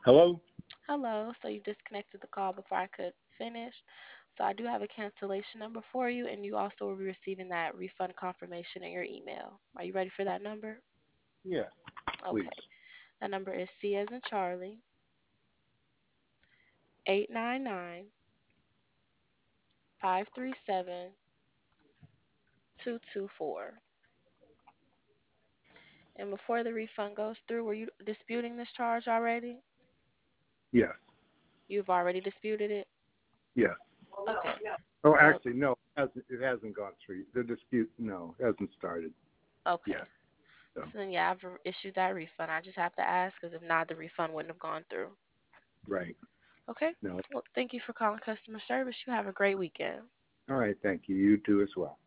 Hello? Hello. So you disconnected the call before I could finish. So I do have a cancellation number for you, and you also will be receiving that refund confirmation in your email. Are you ready for that number? Yes, please. Okay. That number is C as in Charlie, 899-537-224. And before the refund goes through, were you disputing this charge already? Yes, You've already disputed it? yes. Okay. Oh, So, actually, no, it hasn't gone through. The dispute, no, hasn't started okay. yet. So, So then, yeah, I've issued that refund. I just have to ask because if not, the refund wouldn't have gone through. right. Okay. No. Well, thank you for calling customer service. You have a great weekend. All right, thank you. You too as well.